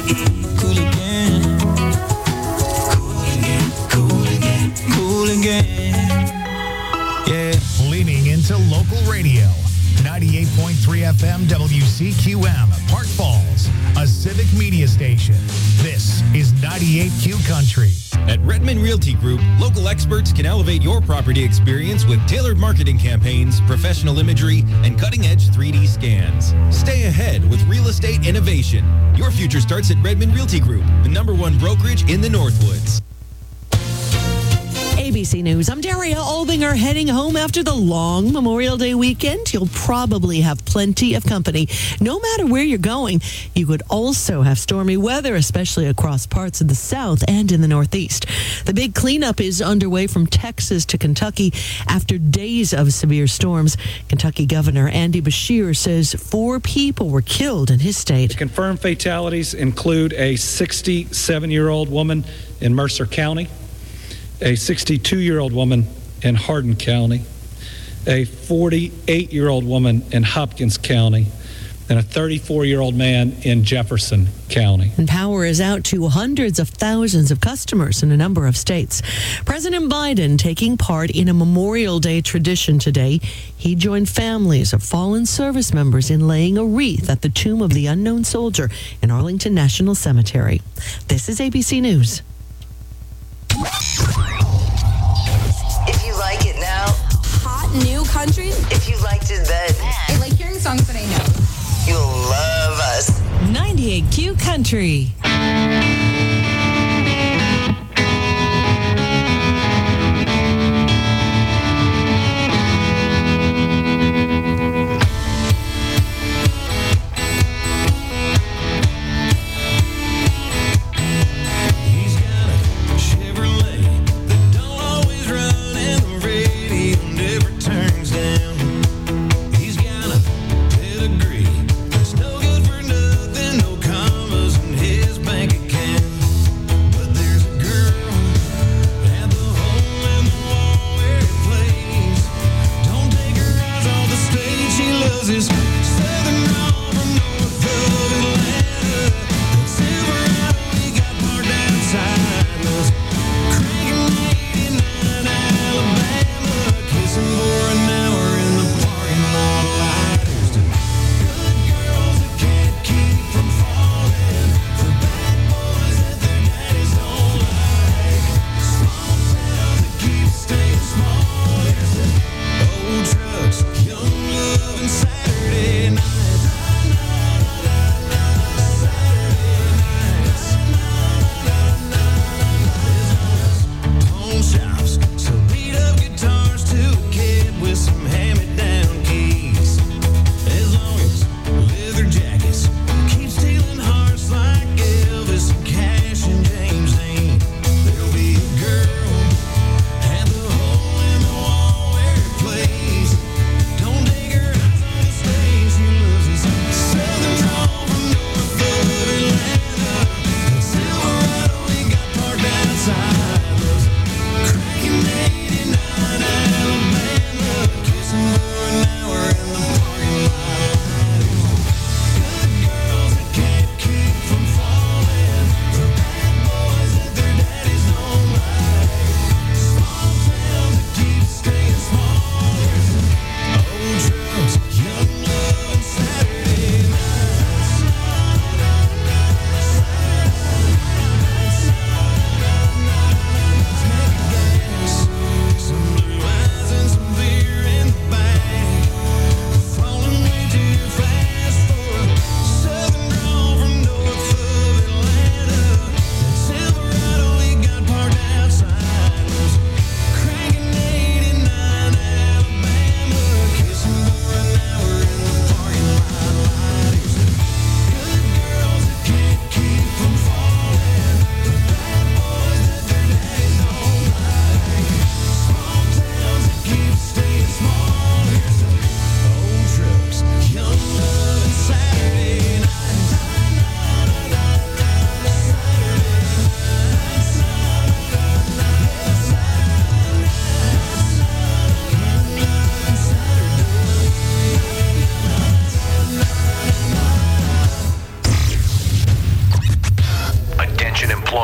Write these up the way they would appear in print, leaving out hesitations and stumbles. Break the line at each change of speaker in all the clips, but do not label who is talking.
Cool again. Cool again. Cool again. Yeah.
Leaning into local radio. 98.3 FM WCQM, Park Falls, a civic media station. This is 98Q Country.
At Redmond Realty Group, local experts can elevate your property experience with tailored marketing campaigns, professional imagery, and cutting-edge 3D scans. Stay ahead with real estate innovation. Your future starts at Redmond Realty Group, the #1 brokerage in the Northwoods.
ABC News. I'm Daria Albinger, heading home after the long Memorial Day weekend. You'll probably have plenty of company. No matter where you're going, you could also have stormy weather, especially across parts of the South and in the Northeast. The big cleanup is underway from Texas to Kentucky after days of severe storms. Kentucky Governor Andy Beshear says 4 people were killed in his state.
The confirmed fatalities include a 67-year-old woman in Mercer County, a 62-year-old woman in Hardin County, a 48-year-old woman in Hopkins County, and a 34-year-old man in Jefferson County.
And power is out to hundreds of thousands of customers in a number of states. President Biden taking part in a Memorial Day tradition today. He joined families of fallen service members in laying a wreath at the tomb of the unknown soldier in Arlington National Cemetery. This is ABC News.
If you like it now,
hot new country.
if you liked it then,
I like hearing songs that I know.
you'll love us.
98Q Country.
It's no good for nothing, no commas in his bank account.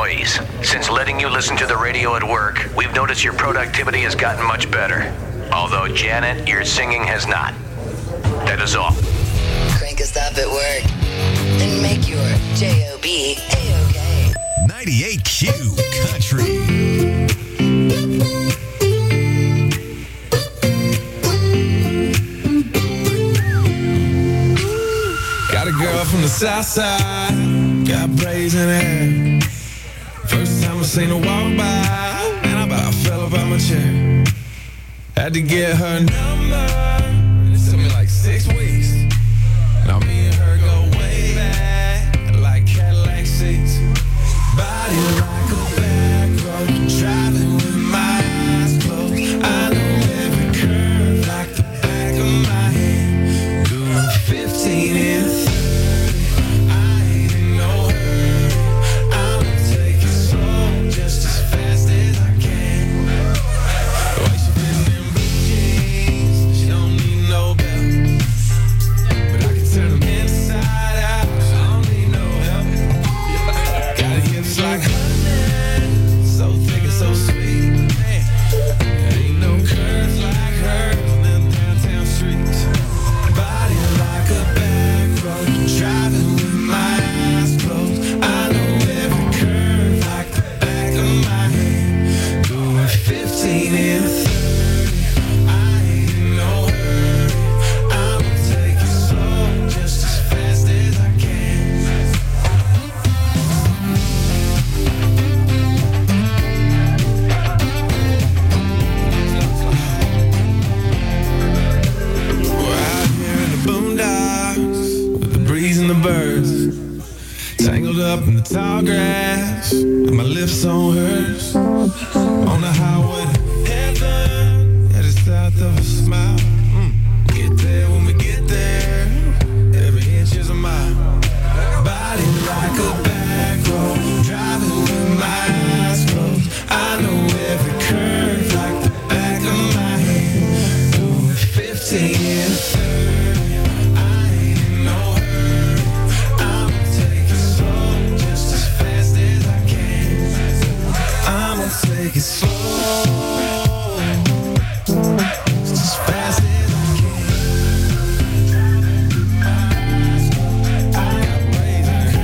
noise. Since letting you listen to the radio at work, we've noticed your productivity has gotten much better. Although, Janet, your singing has not. That is all.
Crank us up at work and make your job A-OK.
98Q Country.
Got a girl from the south side, got braids in her hair. First time I seen her walk by, and I about fell off out my chair. Had to get her number, it took me like 6 weeks. Now me and her go way back, like Cadillac seats. Body like a back road, driving with my eyes closed. I know every curve like the back of my hand. Doing 15 and 30, I ain't in no hurry. I'ma take it slow, just as fast as I can. The way she fit in blue jeans, she don't need no belt. But I can turn them inside out, so I don't need no help. Got hips like honey, so thick and so sweet. There ain't no curves like hers on them downtown streets. Body like a back road, driving with my eyes closed. I know every curve like the back of my hand. Doing 15 and 30, I ain't in no hurry. I'ma take it slow, just as fast as I can. We're out here in the boondocks with the breeze and the birds, tangled up in the tall grass with my lips on hers. On the highway to heaven, yeah, just south of a smile. Get there when we get there, every inch is a mile. Body like a back road, driving with my eyes closed. I know every curve like the back of my hand. Doing 15 and 30, I ain't in no hurry. I'ma take it slow, just as fast as I can. I'ma take it slow, just as fast as I can. I got razor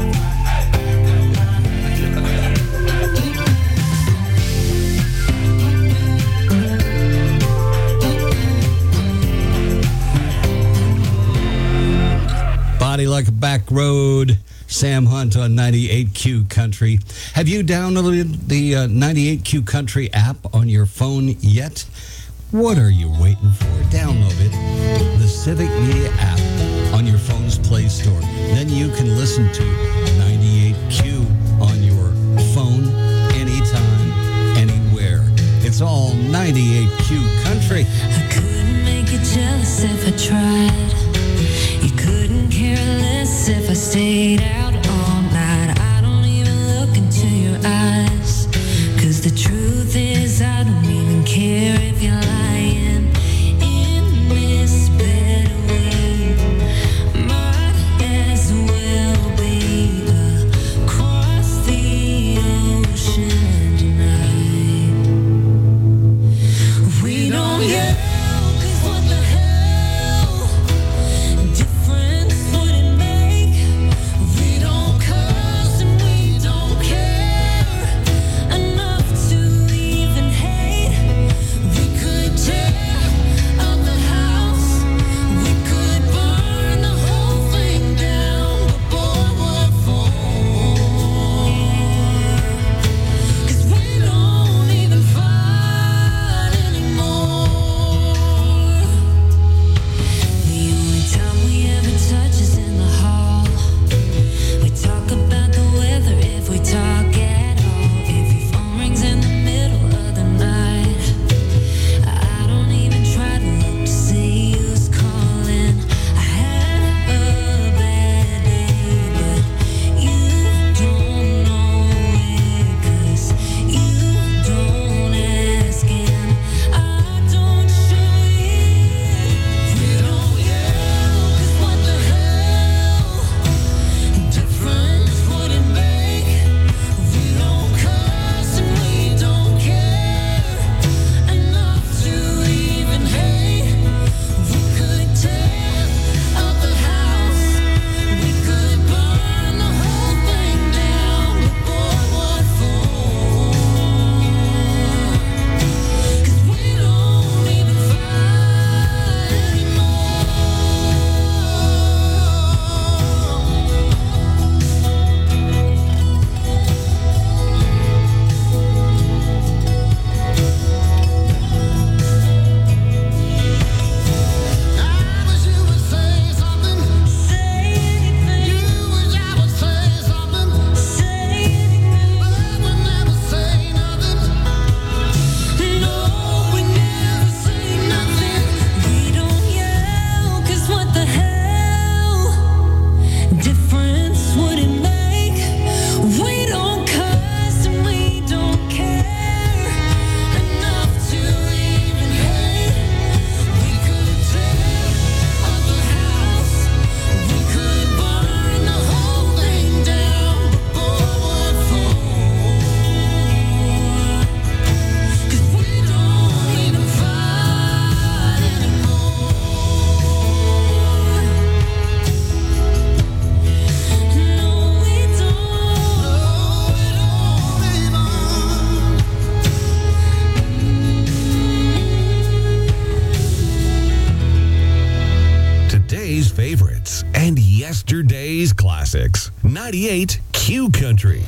Body Like a Back Road, Sam Hunt on 98Q Country. Have you downloaded the 98Q Country app on your phone yet? What are you waiting for? Download it, the Civic Media app on your phone's Play Store. Then you can listen to 98Q on your phone anytime, anywhere. It's all 98Q Country.
I couldn't make you jealous if I tried. You couldn't care less if I stayed out all night. I don't even look into your eyes, 'cause the truth is I don't even care if you're lying. In this bed we might as well be across the ocean tonight. We don't yell, 'cause what the hell difference would it make? We don't curse and we don't care enough to
Classics. 98 Q Country.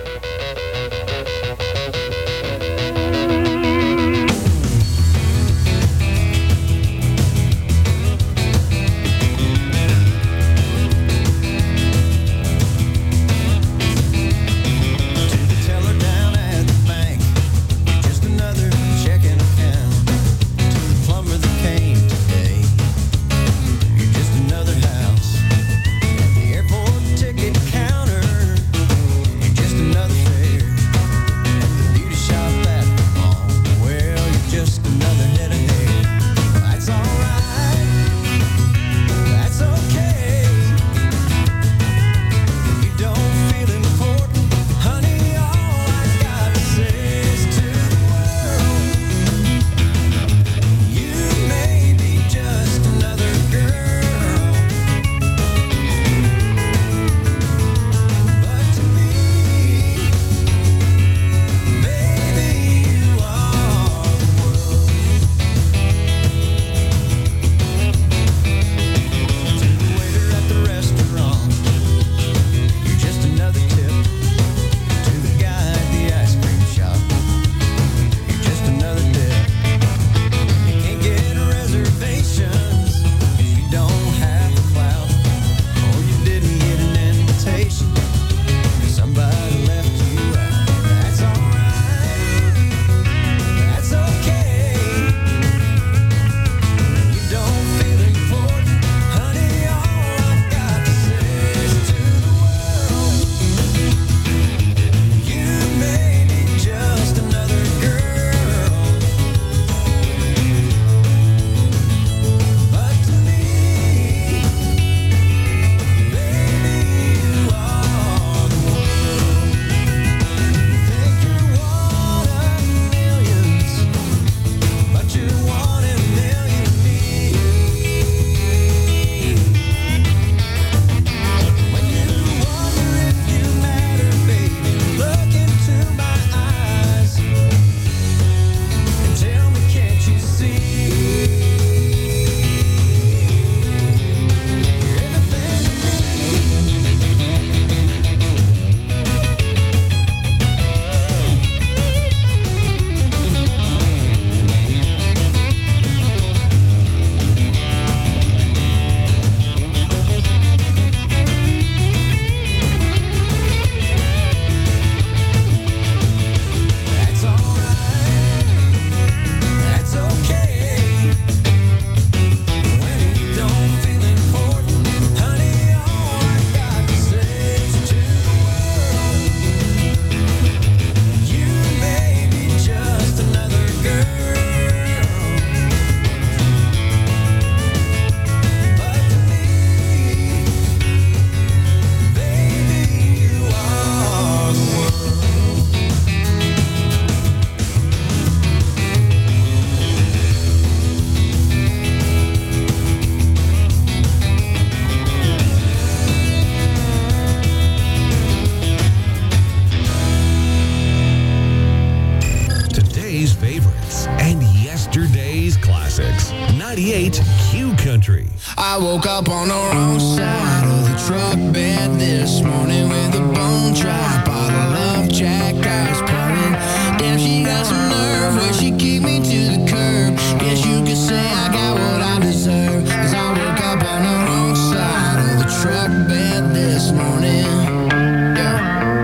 Classics. 98 Q Country.
I woke up on the wrong side of the truck bed this morning with a bone dry bottle of Jack Ice pouring. Damn, she got some nerve where she kicked me to the curb. Guess you could say I got what I deserve, 'cause I woke up on the wrong side of the truck bed this morning. Yeah.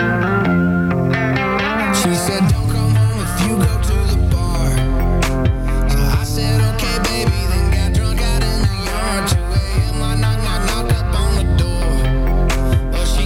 She said, don't come home if you go to the bar. So I said, okay, baby, then got drunk out in the yard. 2 a.m. I knock up on the door. But she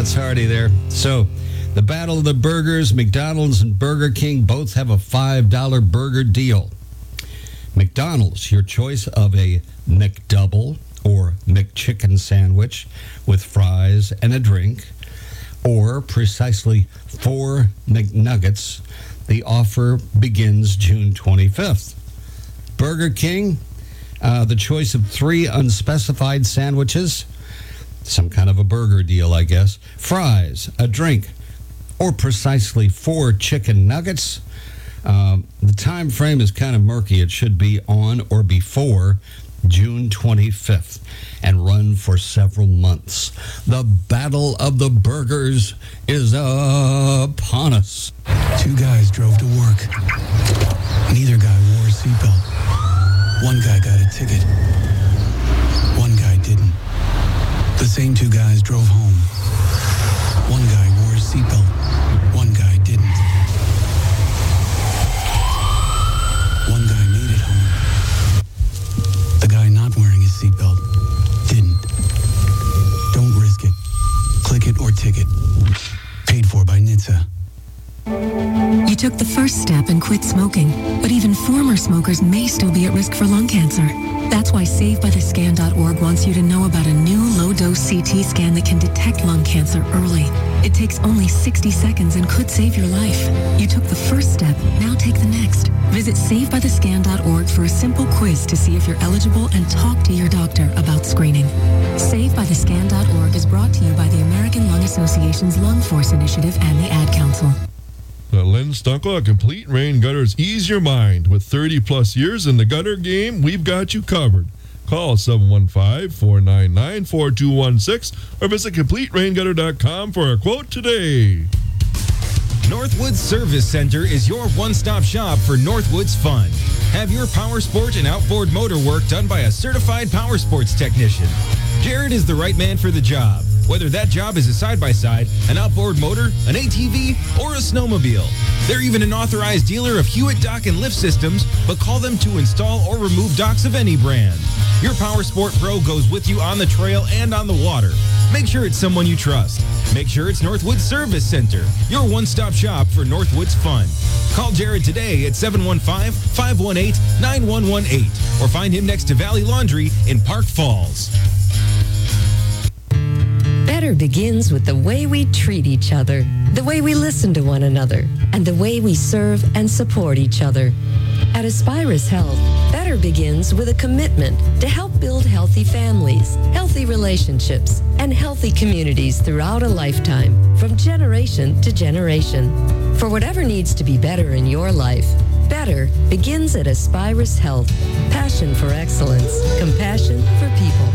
That's Hardy there. So, the Battle of the Burgers, McDonald's and Burger King both have a $5 burger deal. McDonald's, your choice of a McDouble or McChicken sandwich with fries and a drink, or precisely 4 McNuggets. The offer begins June 25th. Burger King, the choice of 3 unspecified sandwiches, some kind of a burger deal, I guess, fries, a drink, or precisely 4 chicken nuggets. The time frame is kind of murky. It should be on or before June 25th and run for several months. The Battle of the Burgers is upon us.
2 guys drove to work. Neither guy wore a seatbelt. One guy got a ticket. One guy didn't. The same 2 guys drove home. One guy wore a seatbelt. One guy didn't. One guy made it home. The guy not wearing his seatbelt didn't. Don't risk it. Click it or ticket. Paid for by NHTSA.
You took the first step and quit smoking, but even former smokers may still be at risk for lung cancer. That's why SaveByTheScan.org wants you to know about a new low-dose CT scan that can detect lung cancer early. It takes only 60 seconds and could save your life. You took the first step, now take the next. Visit SaveByTheScan.org for a simple quiz to see if you're eligible and talk to your doctor about screening. SaveByTheScan.org is brought to you by the American Lung Association's Lung Force Initiative and the Ad Council.
The Lynn Stunkel Complete Rain Gutters ease your mind. With 30-plus years in the gutter game, we've got you covered. Call 715-499-4216 or visit CompleteRainGutter.com for a quote today.
Northwoods Service Center is your one-stop shop for Northwoods fun. Have your power sport and outboard motor work done by a certified power sports technician. Jared is the right man for the job, whether that job is a side-by-side, an outboard motor, an ATV, or a snowmobile. They're even an authorized dealer of Hewitt dock and lift systems, but call them to install or remove docks of any brand. Your power sport pro goes with you on the trail and on the water. Make sure it's someone you trust. Make sure it's Northwoods Service Center, your one-stop shop for Northwoods fun. Call Jared today at 715-518-9118 or find him next to Valley Laundry in Park Falls.
Better begins with the way we treat each other, the way we listen to one another, and the way we serve and support each other. At Aspirus Health, better begins with a commitment to help build healthy families, healthy relationships, and healthy communities throughout a lifetime, from generation to generation. For whatever needs to be better in your life, better begins at Aspirus Health. Passion for excellence, compassion for people.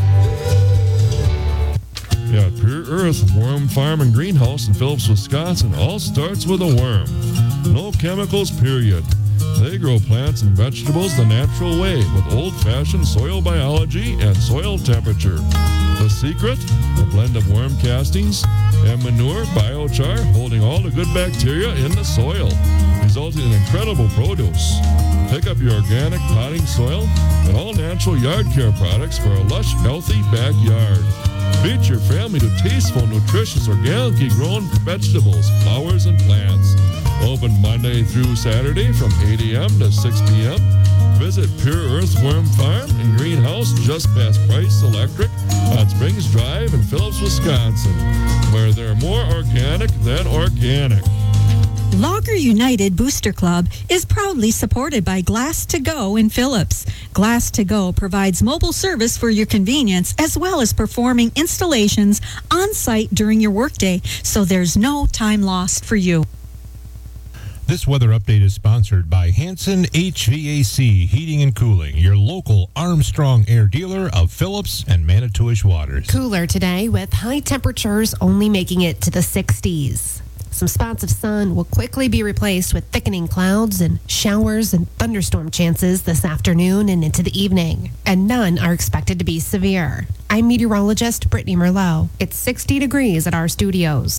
Yeah, Pure Earth Worm Farm and Greenhouse in Phillips, Wisconsin. All starts with a worm. No chemicals, period. They grow plants and vegetables the natural way with old-fashioned soil biology and soil temperature. The secret? A blend of worm castings and manure biochar holding all the good bacteria in the soil, resulting in incredible produce. Pick up your organic potting soil and all natural yard care products for a lush, healthy backyard. Treat your family to tasteful, nutritious, organically grown vegetables, flowers, and plants. Open Monday through Saturday from 8 a.m. to 6 p.m. Visit Pure Earth Worm Farm and Greenhouse just past Price Electric on Springs Drive in Phillips, Wisconsin, where they're more organic than organic.
Logger United Booster Club is proudly supported by Glass to Go in Phillips. Glass to Go provides mobile service for your convenience as well as performing installations on site during your workday, so there's no time lost for you.
This weather update is sponsored by Hanson HVAC Heating and Cooling, your local Armstrong Air dealer of Phillips and Manitowish Waters.
Cooler today with high temperatures only making it to the 60s. Some spots of sun will quickly be replaced with thickening clouds and showers and thunderstorm chances this afternoon and into the evening. And none are expected to be severe. I'm meteorologist Brittany Merlot. It's 60 degrees at our studios.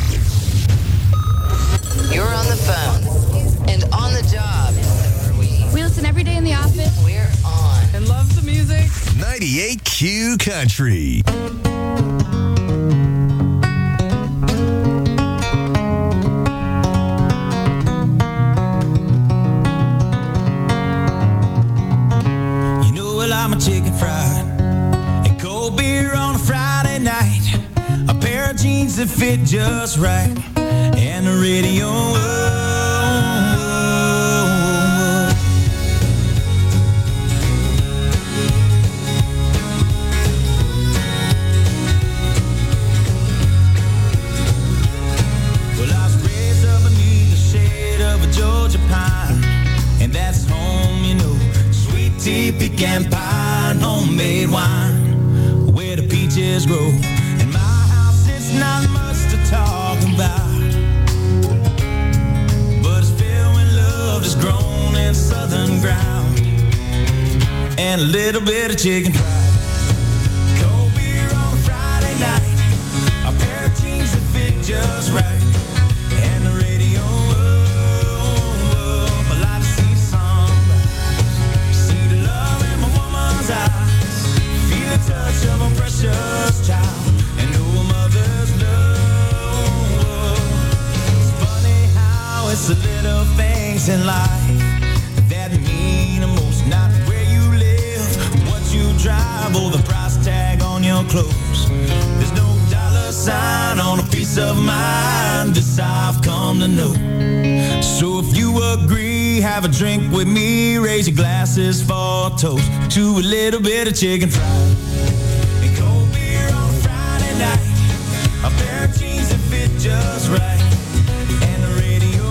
You're on the phone and on the job.
We listen every day in the office.
We're on.
And love the music.
98Q Country.
jeans that fit just right, and the radio. Well, I was raised up beneath the shade of a Georgia pine, and that's home, you know. Sweet tea, pecan pie, and homemade wine, where the peaches grow. In my house, it's not much to talk about, but it's filled with love that's grown in southern ground, and a little bit of chicken fried. Cold beer on a Friday night, a pair of jeans that fit just right, and the radio up. I like to see the sunrise, see the love in my woman's eyes, feel the touch of a precious child, and know a mother's love. It's funny how it's the little things in life that mean the most. Not where you live, what you drive, or the price tag on your clothes. There's no dollar sign on a peace of mind, this I've come to know. So if you agree, have a drink with me, raise your glasses for a toast to a little bit of chicken fried. And cold beer on a Friday night, a pair of jeans that fit just right, and the radio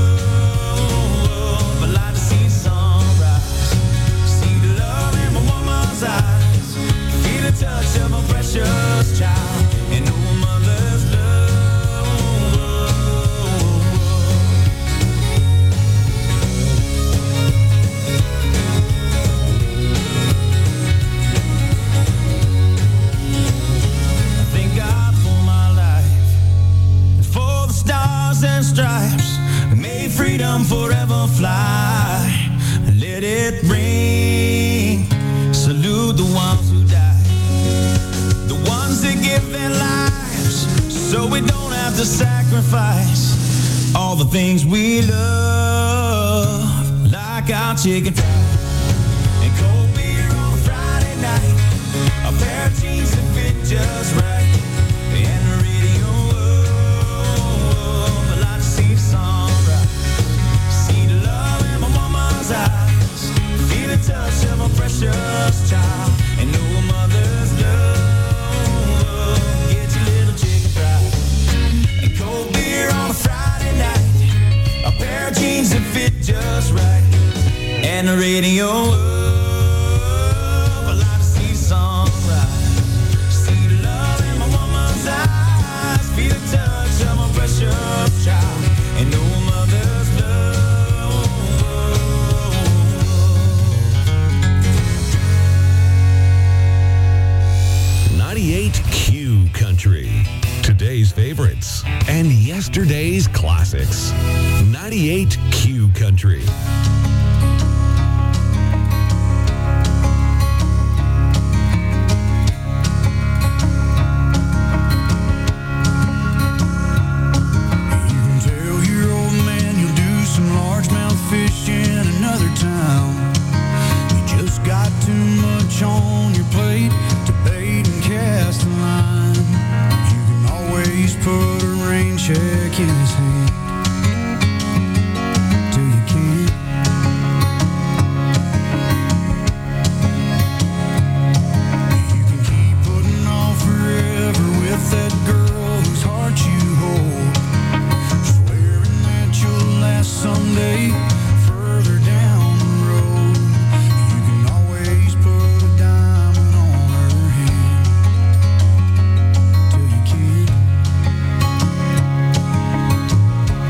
up. I like to see the sunrise, see the love in my woman's eyes, feel the touch of a precious child, and know a mother's love. I thank God for my life, and for the stars and stripes, may freedom forever fly. Let it ring, salute the ones who died, the ones that give their lives so we don't have to sacrifice all the things we love, like our chicken fried and cold beer on a Friday night, a pair of jeans that fit just right, and the radio up. I like to see the sunrise, see the love in my woman's eyes, feel the touch of a precious child, and know a mother's love. Get your little chicken fried and cold beer on a Friday night, a pair of jeans that fit just right, and the radio up. I like to see the sunrise, see the love in my woman's eyes, feel the touch of my precious child, and know a mother's love.
98 Q Country. Today's favorites and yesterday's classics. 98 Q Country.
Tell your old man you'll do some largemouth fishing in another town. You just got too much on your plate to bait and cast a line. You can always put a rain check in his hand till you can't. You can keep putting off forever with that girl whose heart you hold, swearing that you'll last someday further down the road. You can always put a diamond on her hand till you can't.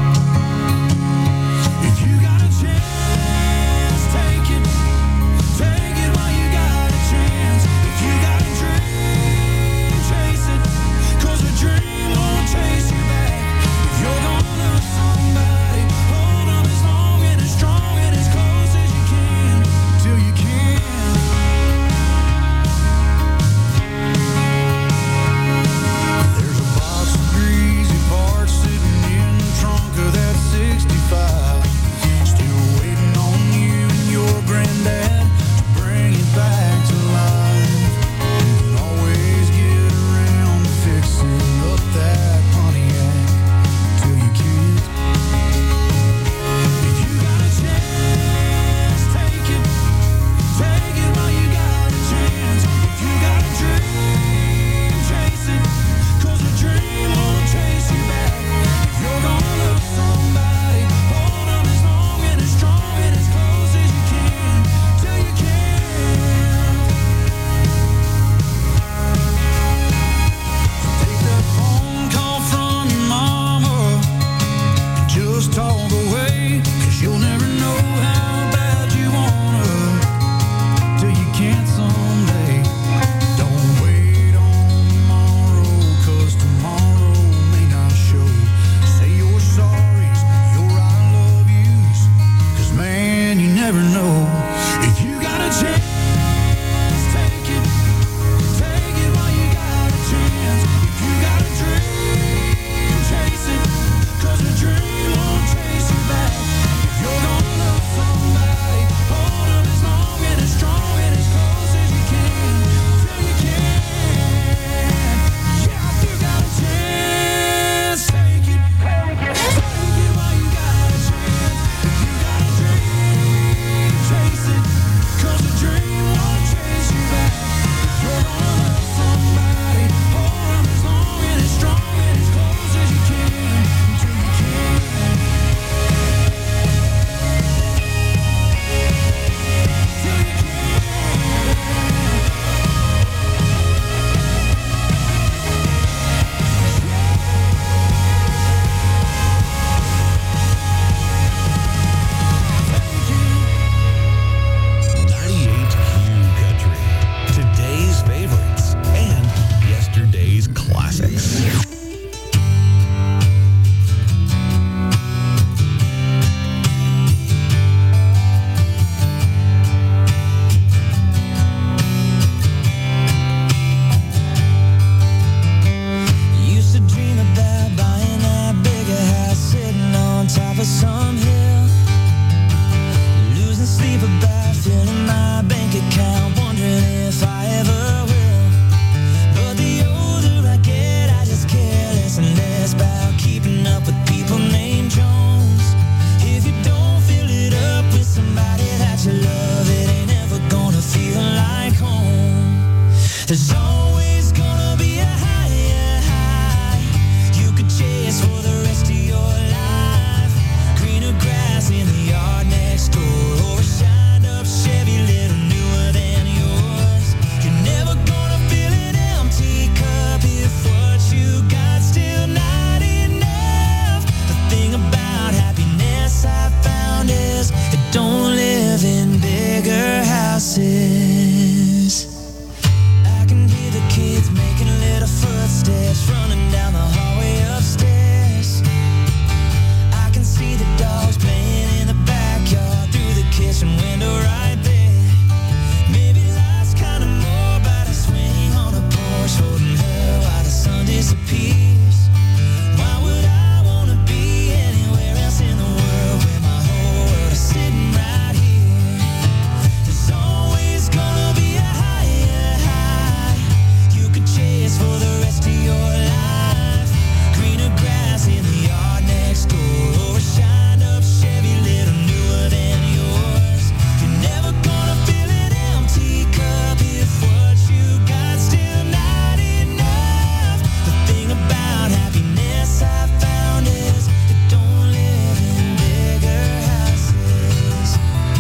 lights running down the hallway upstairs. I can see the dogs playing in the backyard through the kitchen window right there. Maybe life's kind of more about a swing on a porch, holding her while the sun disappears. Why would I want to be anywhere else in the world when my whole world is sitting right here? There's always gonna be a higher high you could chase for the rest of your life. Greener grass in the yard next door, or a shined up Chevy little newer than yours. You're never gonna fill an empty cup if what you got still not enough. The thing about happiness I found is it don't live in bigger houses.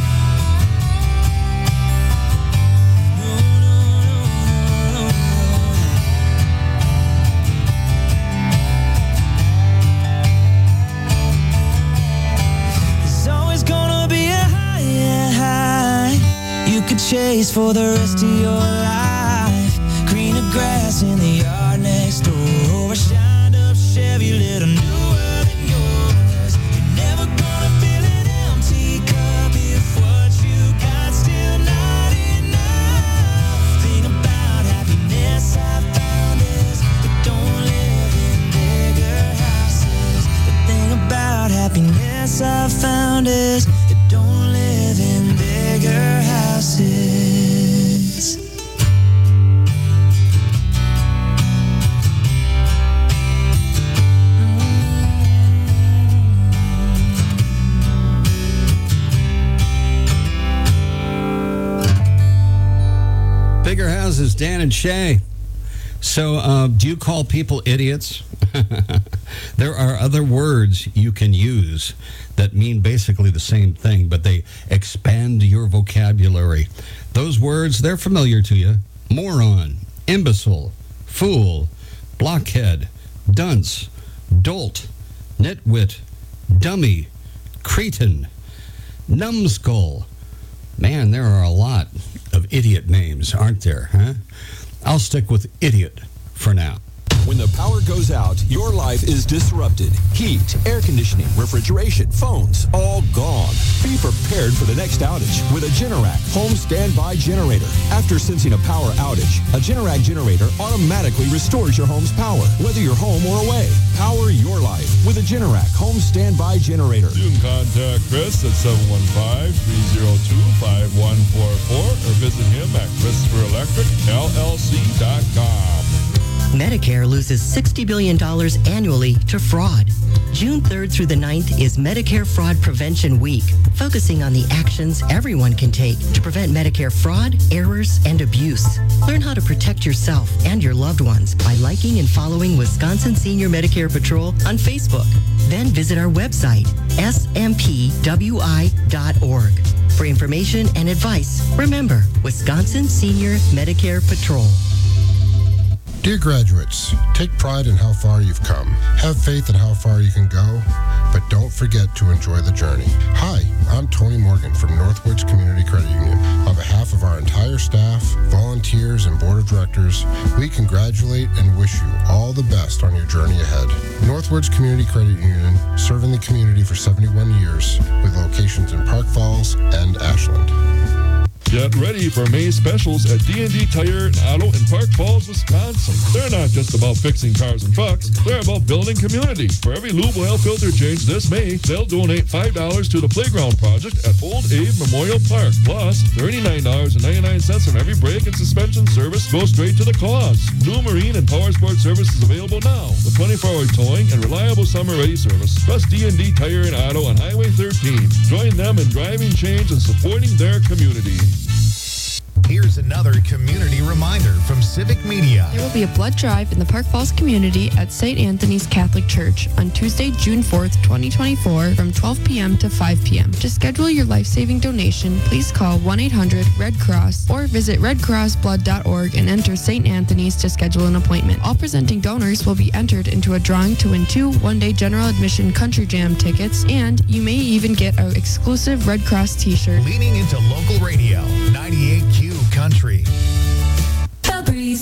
No, no, no, no, no. There's always gonna be a higher high you could chase for the rest of your life. Greener grass in the yard next door, or a shined up Chevy little newer than yours. You're never gonna fill an empty cup if what you got still not enough. Thing about happiness I found is it don't live in bigger houses. The thing about happiness I found is it don't live in bigger houses.
Bigger houses, Dan and Shay. So, do you call people idiots? There are other words you can use that mean basically the same thing, but they expand your vocabulary. Those words, they're familiar to you. Moron, imbecile, fool, blockhead, dunce, dolt, nitwit, dummy, cretin, numbskull. Man, there are a lot of idiot names, aren't there, huh? I'll stick with idiot for now.
When the power goes out, your life is disrupted. Heat, air conditioning, refrigeration, phones, all gone. Be prepared for the next outage with a Generac home standby generator. After sensing a power outage, a Generac generator automatically restores your home's power, whether you're home or away. Power your life with a Generac home standby generator.
You can contact Chris at 715-302-5144 or visit him at ChristopherElectricLLC.com.
Medicare loses $60 billion annually to fraud. June 3rd through the 9th is Medicare Fraud Prevention Week, focusing on the actions everyone can take to prevent Medicare fraud, errors, and abuse. Learn how to protect yourself and your loved ones by liking and following Wisconsin Senior Medicare Patrol on Facebook. Then visit our website, smpwi.org. For information and advice, remember, Wisconsin Senior Medicare Patrol.
Dear graduates, take pride in how far you've come. Have faith in how far you can go, but don't forget to enjoy the journey. Hi, I'm Tony Morgan from Northwoods Community Credit Union. On behalf of our entire staff, volunteers, and board of directors, we congratulate and wish you all the best on your journey ahead. Northwoods Community Credit Union, serving the community for 71 years, with locations in Park Falls and Ashland.
Get ready for May specials at D&D Tire and Auto in Park Falls, Wisconsin. They're not just about fixing cars and trucks. They're about building community. For every lube oil filter change this May, they'll donate $5 to the Playground Project at Old Abe Memorial Park. Plus, $39.99 on every brake and suspension service goes straight to the cause. New marine and power sport services available now with 24-hour towing and reliable summer-ready service. Trust D&D Tire and Auto on Highway 13. Join them in driving change and supporting their community.
Here's another community reminder from Civic Media.
There will be a blood drive in the Park Falls community at St. Anthony's Catholic Church on Tuesday, June 4th, 2024 from 12 p.m. to 5 p.m. To schedule your life-saving donation, please call 1-800-RED-CROSS or visit redcrossblood.org and enter St. Anthony's to schedule an appointment. All presenting donors will be entered into a drawing to win 2 one-day general admission Country Jam tickets, and you may even get an exclusive Red Cross t-shirt.
Leaning into local radio, 98Q Country.
Febreze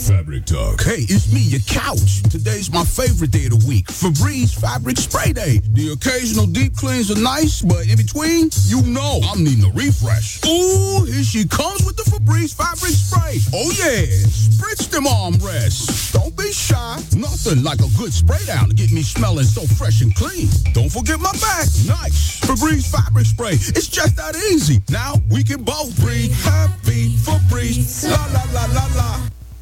Fabric Talk. Hey, it's me, your couch. Today's my favorite day of the week. Febreze Fabric Spray Day. The occasional deep cleans are nice, but in between, you know I'm needing a refresh. Ooh, here she comes with the Febreze Fabric Spray. Oh yeah, spritz them armrests. Don't be shy. Nothing like a good spray down to get me smelling so fresh and clean. Don't forget my back. Nice. Febreze Fabric Spray. It's just that easy. Now we can both breathe. Happy Febreze. La la la la la.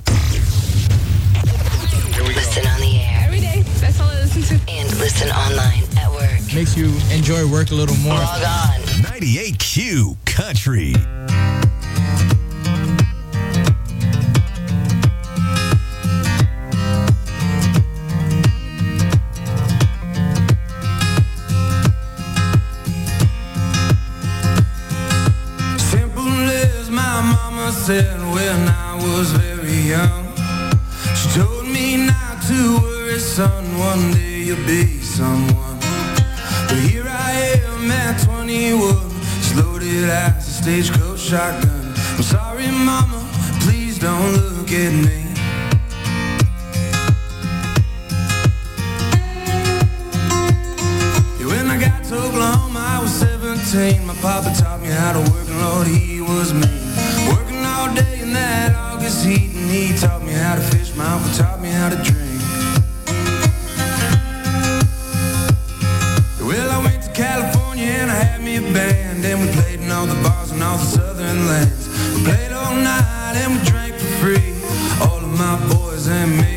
Listen on the air.
Every day. That's all I listen to.
And listen online at work.
Makes you enjoy work a little more.
Log on.
98Q Country.
Simple as my mama said when I was very young. She told me not to worry, son, one day you'll be someone. But here I am at 21, just loaded as a stagecoach shotgun. I'm sorry, mama, please don't look at me. Yeah, when I got to Oklahoma, I was 17. My papa taught me how to work, and Lord, he was mean. Working all day in that August heat, and he taught me how to fish, my uncle taught me how to drink. Well, I went to California and I had me a band, and we played in all the bars and all the southern lands. We played all night and we drank for free, all of my boys and me.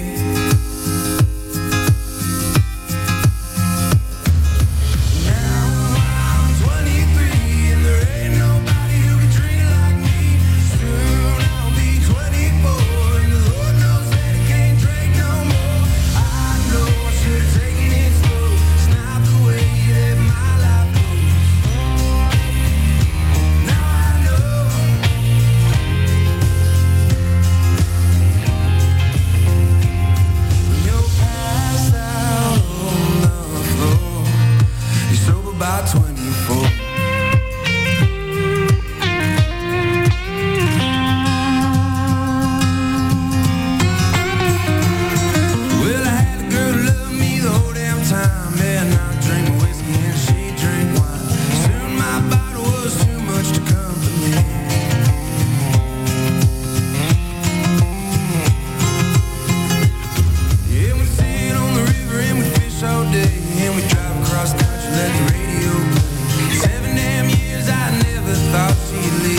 By 24. Well, I had a girl who loved me the whole damn time. Man, I drink whiskey and she drink wine. Soon my bottle was too much to comfort me. Yeah, we sit on the river and we fish all day, and we drive across country, let the radio play. 7 damn years I never thought she'd leave.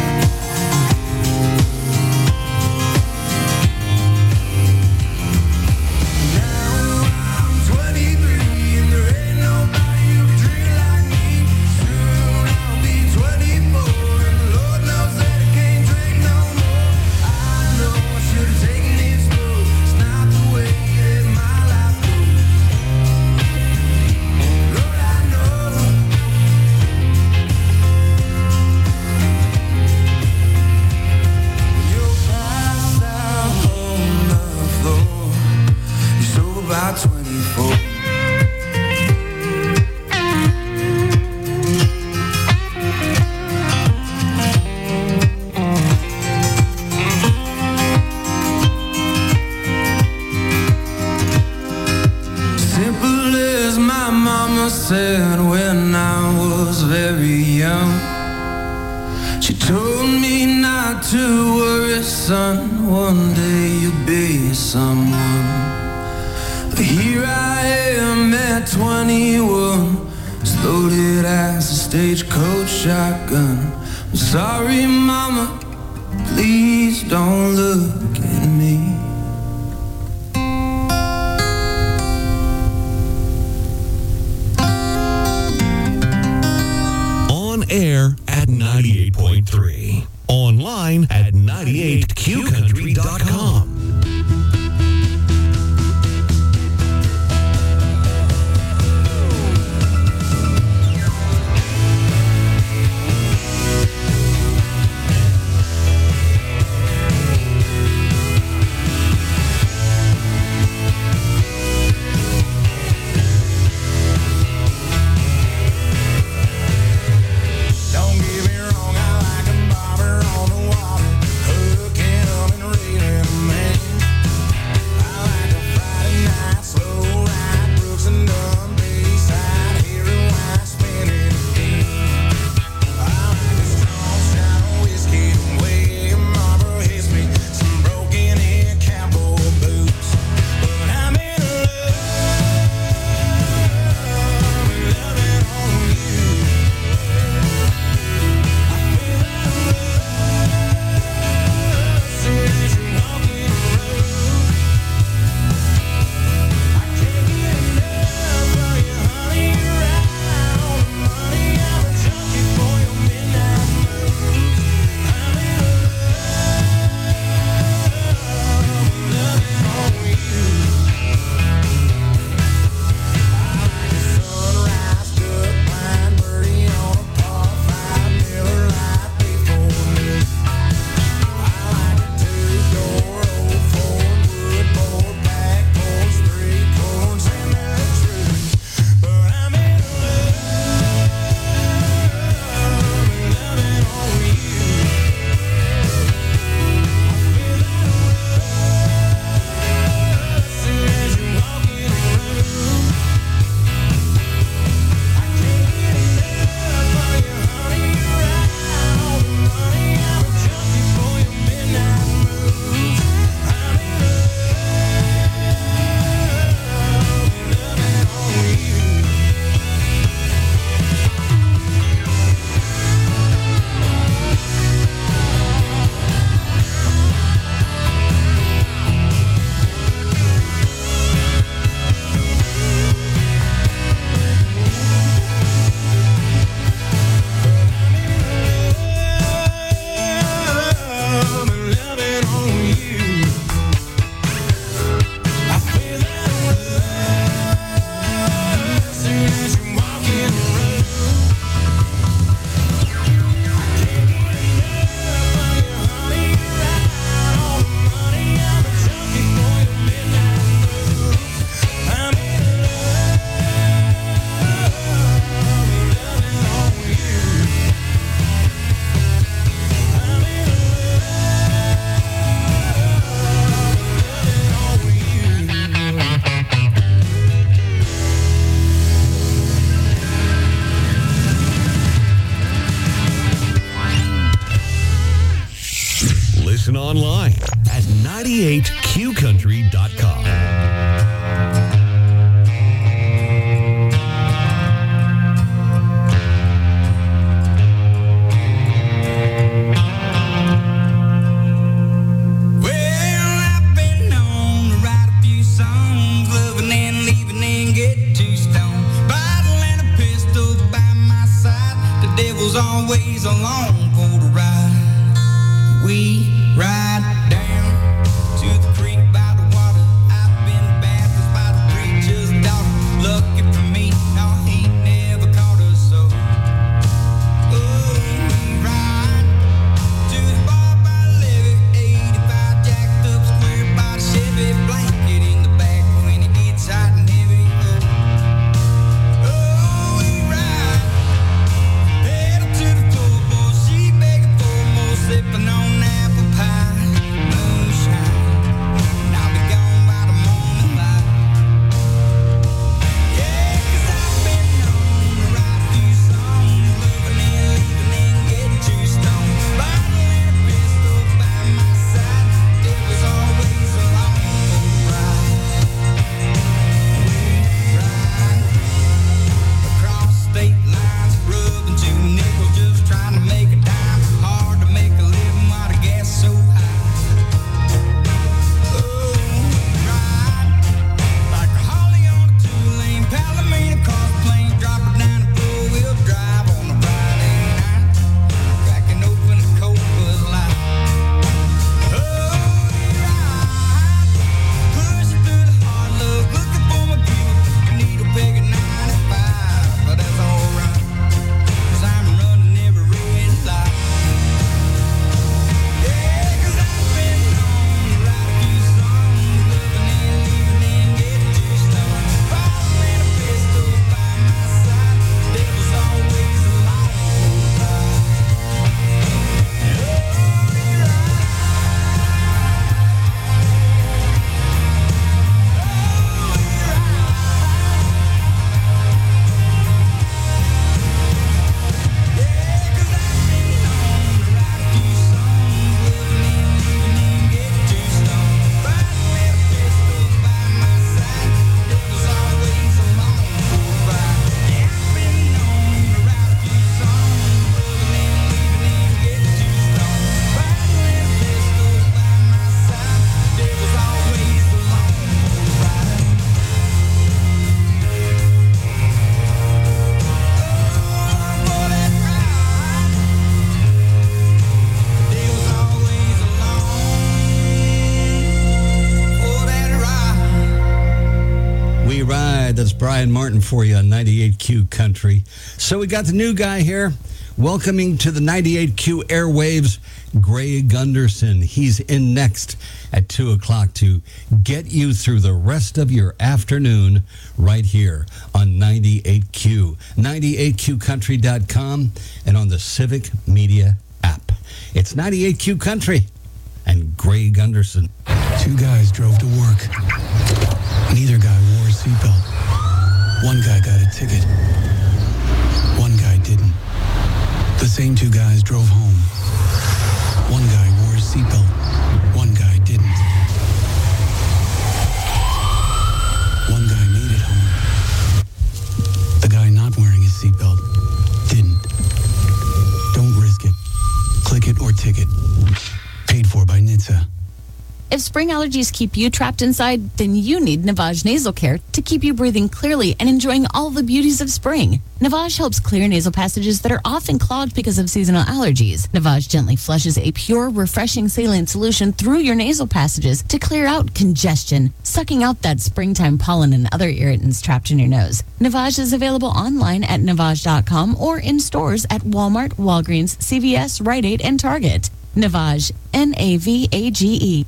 Now I'm 23 and there ain't nobody who can drink like me. Soon I'll be 24 and the Lord knows that I can't drink no more. I know I should have taken it slow. It's not the way that my life goes. Lord, I know. You're passed out on the floor. You're sober by 24. Simple as my mama said when I was very young. She told me not to worry, son, one day you'll be someone. But here I am at 21, just loaded as a stagecoach shotgun. I'm sorry, mama, please don't look at me.
On air at 98.3. Online at 98QCountry.com.
Don't get me wrong, I like a bobber on the water, hooking 'em and reeling 'em
98qcountry.com.
Always along for the ride. We ride down to the creek by the water. I've been baptized by the preacher's daughter. Lucky for me, no, he never caught us so. Oh, we ride to the bar by the levee, 85 jacked up square by the Chevy, blanket in the back when it gets hot and heavy. Sipping on apple pie, moonshine, and I'll be gone by the morning light. Yeah, 'cause I've been known to write a few songs, loving and leaving and getting too stoned. Bottle and a pistol by my side, devil's always along for the ride. We ride across state lines, rubbing two nickels, just trying to make a dime. Hard to make a living while the gas so high. Oh, ride like a Holly on a two-lane Palomino cross plane, drop her down the four-wheel drive on a Friday night, cracking open a cold Bud Light. Oh, ride, pushing through the hard love, looking for my Buick, needle peg at 95, but that's alright, 'cause I'm running every red light.
That's Brian Martin for you on 98Q Country. So we got the new guy here, welcoming to the 98Q airwaves, Gray Gunderson. He's in next at 2 o'clock to get you through the rest of your afternoon right here on 98Q, 98qcountry.com, and on the Civic Media app. It's 98Q Country and Gray Gunderson.
Two guys drove to work. Neither guy wore a seatbelt. One guy got a ticket. One guy didn't. The same two guys drove home. One guy wore a seatbelt. One guy didn't. One guy made it home. The guy not wearing his seatbelt didn't. Don't risk it. Click it or ticket. Paid for by NHTSA.
If spring allergies keep you trapped inside, then you need Navage Nasal Care to keep you breathing clearly and enjoying all the beauties of spring. Navage helps clear nasal passages that are often clogged because of seasonal allergies. Navage gently flushes a pure, refreshing saline solution through your nasal passages to clear out congestion, sucking out that springtime pollen and other irritants trapped in your nose. Navage is available online at Navage.com or in stores at Walmart, Walgreens, CVS, Rite Aid, and Target. Navage, Navage.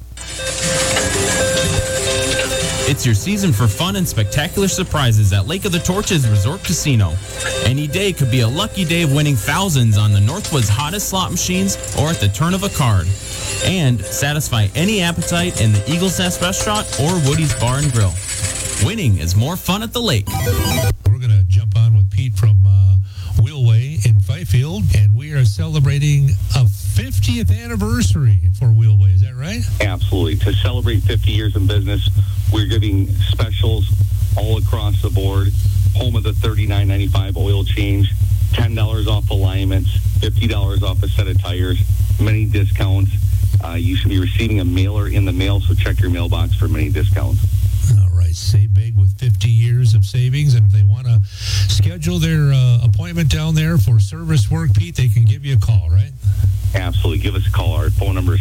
It's your season for fun and spectacular surprises at Lake of the Torches Resort Casino. Any day could be a lucky day of winning thousands on the Northwood's hottest slot machines or at the turn of a card. And satisfy any appetite in the Eagle's Nest Restaurant or Woody's Bar and Grill. Winning is more fun at the lake.
We're going to jump on with Pete from Wheelway in Fifield, and we are celebrating a 50 50th anniversary for Wheelway. Is that right?
Absolutely. To celebrate 50 years in business, we're giving specials all across the board. Home of the $39.95 oil change, $10 off alignments, $50 off a set of tires, many discounts. You should be receiving a mailer in the mail, so check your mailbox for many discounts.
All right. Save big with 50 years of savings. And if they want to schedule their appointment down there for service work, Pete, they can give you a call, right?
Absolutely. Give us a call. Our phone number is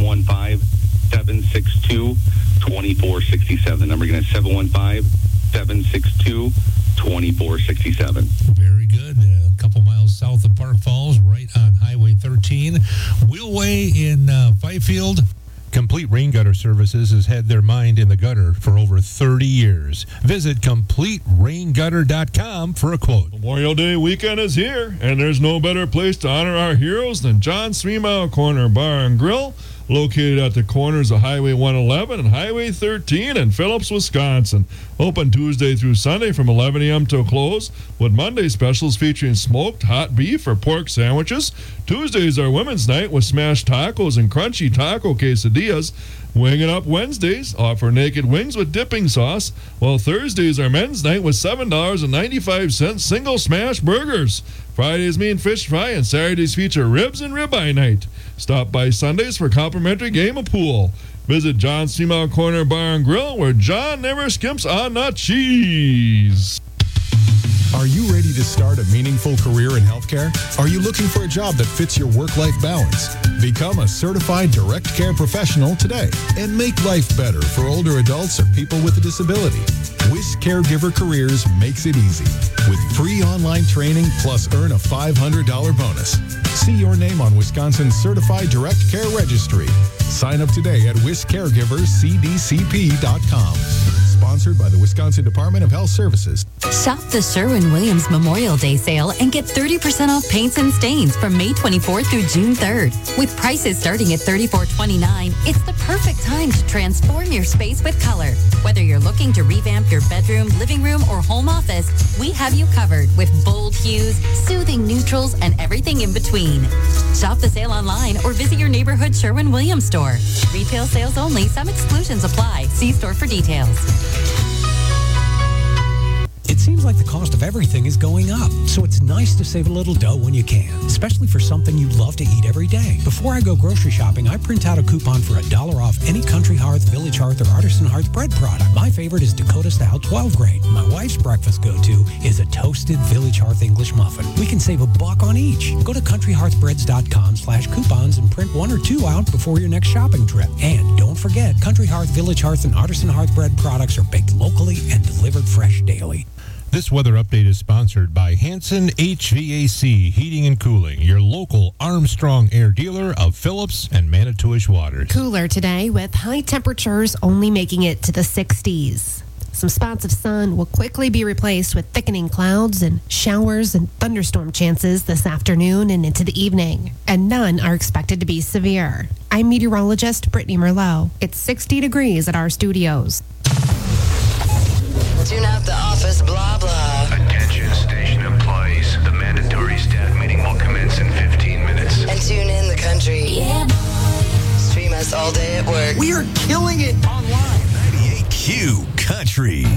715-762-2467. The number again is 715-762-2467.
Very good. A couple miles south of Park Falls, right on Highway 13. Wheelway in Fifield. Complete Rain Gutter Services has had their mind in the gutter for over 30 years. Visit CompleteRainGutter.com for a quote.
Memorial Day weekend is here, and there's no better place to honor our heroes than John's 3 Mile Corner Bar and Grill, located at the corners of Highway 111 and Highway 13 in Phillips, Wisconsin. Open Tuesday through Sunday from 11 a.m. till close, with Monday specials featuring smoked hot beef or pork sandwiches. Tuesdays are Women's Night with smashed tacos and crunchy taco quesadillas. Wing It Up Wednesdays offer naked wings with dipping sauce, while Thursdays are Men's Night with $7.95 single smash burgers. Fridays mean fish fry, and Saturdays feature ribs and ribeye night. Stop by Sundays for complimentary game of pool. Visit John's 3 Mile Corner Bar and Grill, where John never skimps on the cheese.
Are you ready to start a meaningful career in healthcare? Are you looking for a job that fits your work-life balance? Become a certified direct care professional today and make life better for older adults or people with a disability. WIS Caregiver Careers makes it easy with free online training plus earn a $500 bonus. See your name on Wisconsin's Certified Direct Care Registry. Sign up today at wiscaregivercdcp.com. Sponsored by the Wisconsin Department of Health Services.
Shop the Sherwin-Williams Memorial Day sale and get 30% off paints and stains from May 24th through June 3rd. With prices starting at $34.29, it's the perfect time to transform your space with color. Whether you're looking to revamp your bedroom, living room, or home office, we have you covered with bold hues, soothing neutrals, and everything in between. Shop the sale online or visit your neighborhood Sherwin-Williams store. Retail sales only. Some exclusions apply. See store for details.
It seems like the cost of everything is going up, so it's nice to save a little dough when you can, especially for something you love to eat every day. Before I go grocery shopping, I print out a coupon for $1 off any Country Hearth, Village Hearth, or Artisan Hearth bread product. My favorite is Dakota Style 12 grain. My wife's breakfast go-to is a toasted Village Hearth English muffin. We can save $1 on each. Go to countryhearthbreads.com/coupons and print 1 or 2 out before your next shopping trip. And don't forget, Country Hearth, Village Hearth, and Artisan Hearth bread products are baked locally and delivered fresh daily.
This weather update is sponsored by Hanson HVAC Heating and Cooling, your local Armstrong Air dealer of Phillips and Manitowish waters.
Cooler today with high temperatures only making it to the 60s. Some spots of sun will quickly be replaced with thickening clouds and showers and thunderstorm chances this afternoon and into the evening. And none are expected to be severe. I'm meteorologist Brittany Merlot. It's 60 degrees at our studios.
Tune out the office, blah, blah.
Attention station employees. The mandatory staff meeting will commence in 15 minutes.
And tune in the country. Yeah. Stream us all day at work.
We are killing it online. 98Q Country.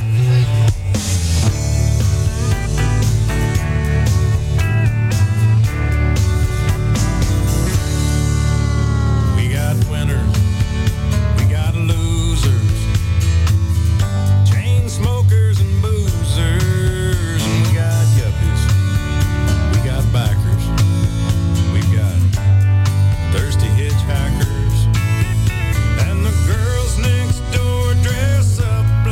We got winners. We got losers. Chain smokers and boozers. And we got yuppies. We got backers. We've got thirsty hitchhikers. And the girls next door dress up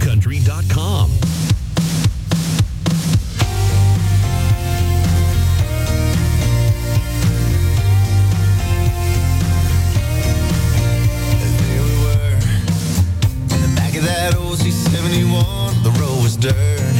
98qcountry.com.
That old C-71, the road was dirt.